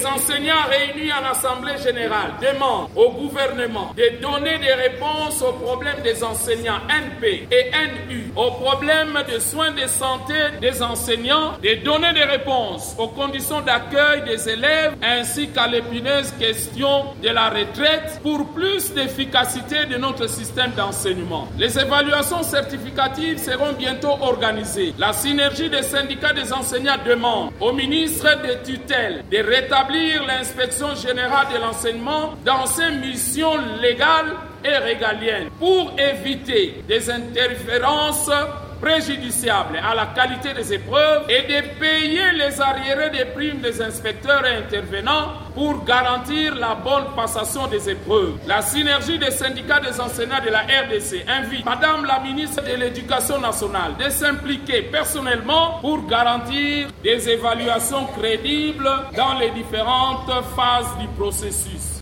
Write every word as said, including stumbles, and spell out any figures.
Les enseignants réunis à l'Assemblée générale demandent au gouvernement de donner des réponses aux problèmes des enseignants N P et N U, aux problèmes de soins de santé des enseignants, de donner des réponses aux conditions d'accueil des élèves ainsi qu'à l'épineuse question de la retraite pour plus d'efficacité de notre système d'enseignement. Les évaluations certificatives seront bientôt organisées. La synergie des syndicats des enseignants demande au ministre de tutelle de rétablir l'inspection générale de l'enseignement dans ses missions légales et régaliennes pour éviter des interférences préjudiciables à la qualité des épreuves et de payer les arriérés des primes des inspecteurs et intervenants pour garantir la bonne passation des épreuves. La synergie des syndicats des enseignants de la R D C invite Madame la ministre de l'Éducation nationale de s'impliquer personnellement pour garantir des évaluations crédibles dans les différentes phases du processus.